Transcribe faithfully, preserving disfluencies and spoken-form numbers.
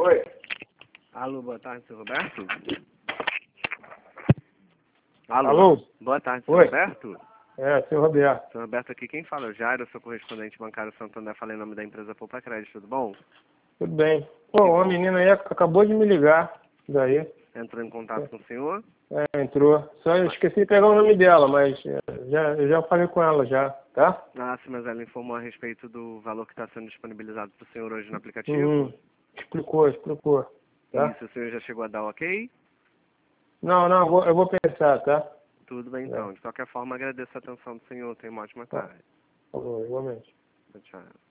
Oi. Alô, boa tarde, seu Roberto? Alô? Alô? Boa tarde, seu Oi. Roberto? É, seu Roberto. Seu Roberto aqui, quem fala é o Jairo, eu sou correspondente bancário Santander, falei em nome da empresa Poupa Crédito, tudo bom? Tudo bem. Pô, Que uma bom. menina aí acabou de me ligar. Daí. Entrou em contato com o senhor? É, entrou. Só eu esqueci de pegar o nome dela, mas é, já, eu já falei com ela já, tá? Ah, sim, mas ela informou a respeito do valor que está sendo disponibilizado para o senhor hoje no aplicativo? Uhum. Explicou, explicou. Tá? Isso, o senhor já chegou a dar ok? Não, não, eu vou, eu vou pensar, tá? Tudo bem, então. De qualquer forma, agradeço a atenção do senhor. Tenha uma ótima tarde. Tá bom, igualmente. Tchau.